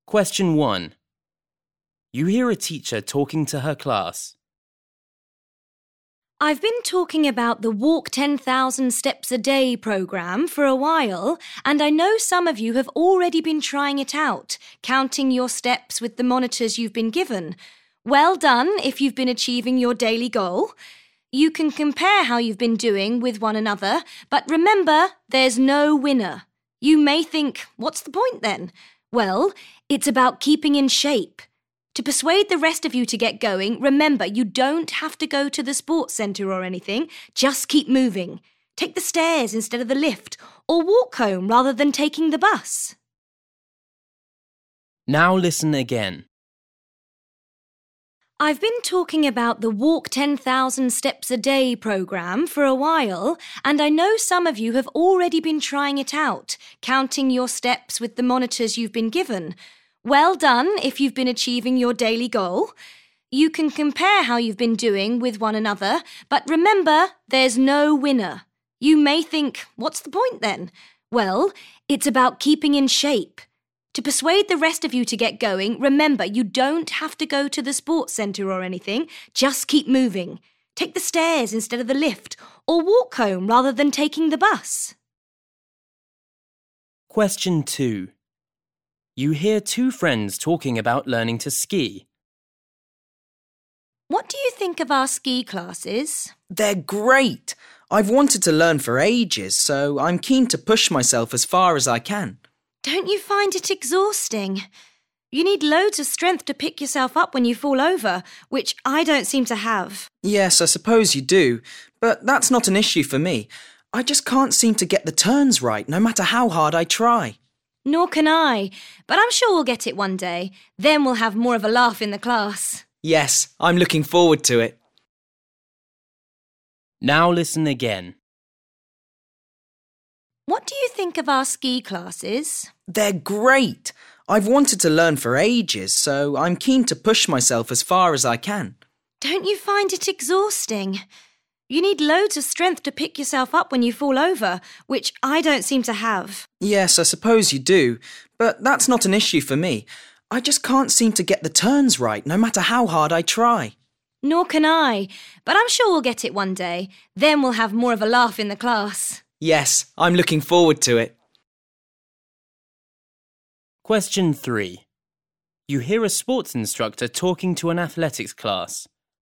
Question 1. You hear a teacher talking to her class. I've been talking about the Walk 10,000 Steps a Day programme for a while, and I know some of you have already been trying it out, counting your steps with the monitors you've been given. Well done if you've been achieving your daily goal. You can compare how you've been doing with one another, but remember, there's no winner. You may think, what's the point then? Well, it's about keeping in shape. To persuade the rest of you to get going, remember, you don't have to go to the sports centre or anything. Just keep moving. Take the stairs instead of the lift, or walk home rather than taking the bus. Now listen again. I've been talking about the Walk 10,000 Steps a Day programme for a while, and I know some of you have already been trying it out, counting your steps with the monitors you've been given. Well done if you've been achieving your daily goal. You can compare how you've been doing with one another, but remember, there's no winner. You may think, what's the point then? Well, it's about keeping in shape. To persuade the rest of you to get going, remember, you don't have to go to the sports centre or anything. Just keep moving. Take the stairs instead of the lift, or walk home rather than taking the bus. Question 2. You hear two friends talking about learning to ski. What do you think of our ski classes? They're great. I've wanted to learn for ages, so I'm keen to push myself as far as I can. Don't you find it exhausting? You need loads of strength to pick yourself up when you fall over, which I don't seem to have. Yes, I suppose you do, but that's not an issue for me. I just can't seem to get the turns right, no matter how hard I try. Nor can I, but I'm sure we'll get it one day. Then we'll have more of a laugh in the class. Yes, I'm looking forward to it. Now listen again. What do you think of our ski classes? They're great. I've wanted to learn for ages, so I'm keen to push myself as far as I can. Don't you find it exhausting? You need loads of strength to pick yourself up when you fall over, which I don't seem to have. Yes, I suppose you do, but that's not an issue for me. I just can't seem to get the turns right, no matter how hard I try. Nor can I, but I'm sure we'll get it one day. Then we'll have more of a laugh in the class. Yes, I'm looking forward to it. Question 3. You hear a sports instructor talking to an athletics class.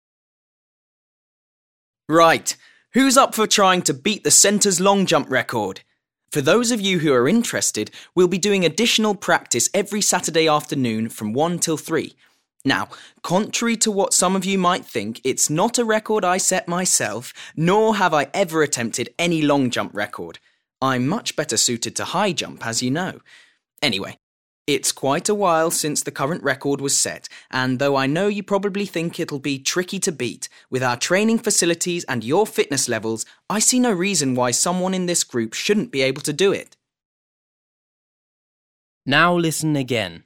Right, who's up for trying to beat the centre's long jump record? For those of you who are interested, we'll be doing additional practice every Saturday afternoon from 1 till 3. Now, contrary to what some of you might think, it's not a record I set myself, nor have I ever attempted any long jump record. I'm much better suited to high jump, as you know. Anyway, it's quite a while since the current record was set, and though I know you probably think it'll be tricky to beat, with our training facilities and your fitness levels, I see no reason why someone in this group shouldn't be able to do it. Now listen again.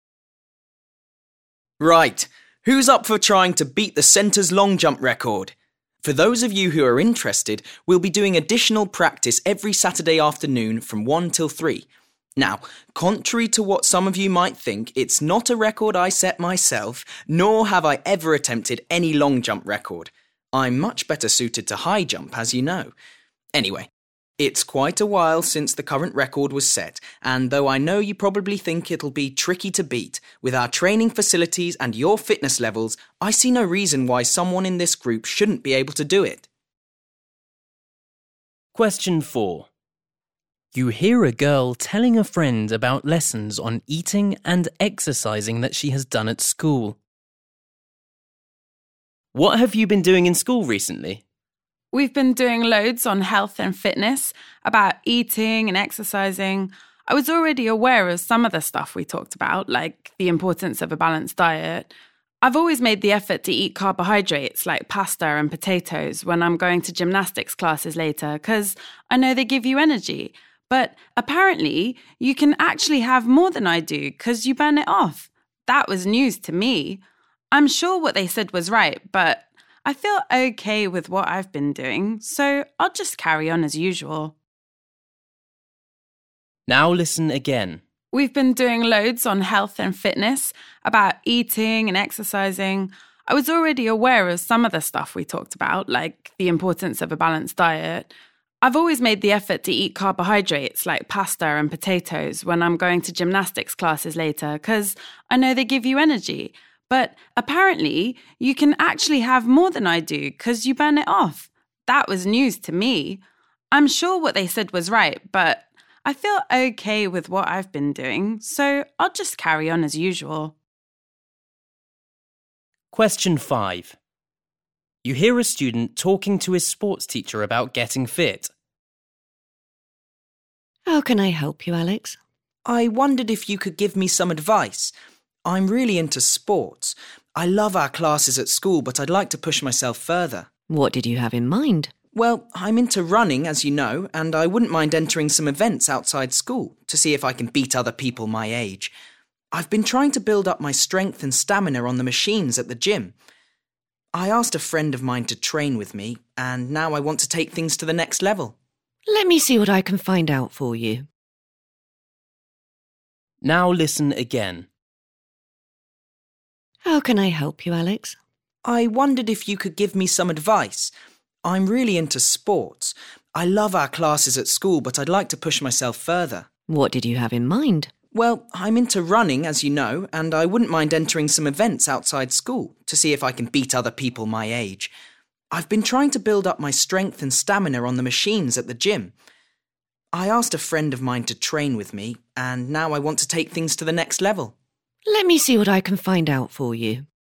Right, who's up for trying to beat the centre's long jump record? For those of you who are interested, we'll be doing additional practice every Saturday afternoon from 1 till 3. Now, contrary to what some of you might think, it's not a record I set myself, nor have I ever attempted any long jump record. I'm much better suited to high jump, as you know. Anyway, it's quite a while since the current record was set, and though I know you probably think it'll be tricky to beat, with our training facilities and your fitness levels, I see no reason why someone in this group shouldn't be able to do it. Question 4. You hear a girl telling a friend about lessons on eating and exercising that she has done at school. What have you been doing in school recently? We've been doing loads on health and fitness, about eating and exercising. I was already aware of some of the stuff we talked about, like the importance of a balanced diet. I've always made the effort to eat carbohydrates like pasta and potatoes when I'm going to gymnastics classes later, because I know they give you energy. But apparently, you can actually have more than I do because you burn it off. That was news to me. I'm sure what they said was right, but I feel okay with what I've been doing, so I'll just carry on as usual. Now listen again. We've been doing loads on health and fitness, about eating and exercising. I was already aware of some of the stuff we talked about, like the importance of a balanced diet. I've always made the effort to eat carbohydrates like pasta and potatoes when I'm going to gymnastics classes later, because I know they give you energy. But apparently, you can actually have more than I do because you burn it off. That was news to me. I'm sure what they said was right, but I feel okay with what I've been doing, so I'll just carry on as usual. Question 5. You hear a student talking to his sports teacher about getting fit. How can I help you, Alex? I wondered if you could give me some advice. I'm really into sports. I love our classes at school, but I'd like to push myself further. What did you have in mind? Well, I'm into running, as you know, and I wouldn't mind entering some events outside school to see if I can beat other people my age. I've been trying to build up my strength and stamina on the machines at the gym. I asked a friend of mine to train with me, and now I want to take things to the next level. Let me see what I can find out for you. Now listen again. How can I help you, Alex? I wondered if you could give me some advice. I'm really into sports. I love our classes at school, but I'd like to push myself further. What did you have in mind? Well, I'm into running, as you know, and I wouldn't mind entering some events outside school to see if I can beat other people my age. I've been trying to build up my strength and stamina on the machines at the gym. I asked a friend of mine to train with me, and now I want to take things to the next level. Let me see what I can find out for you.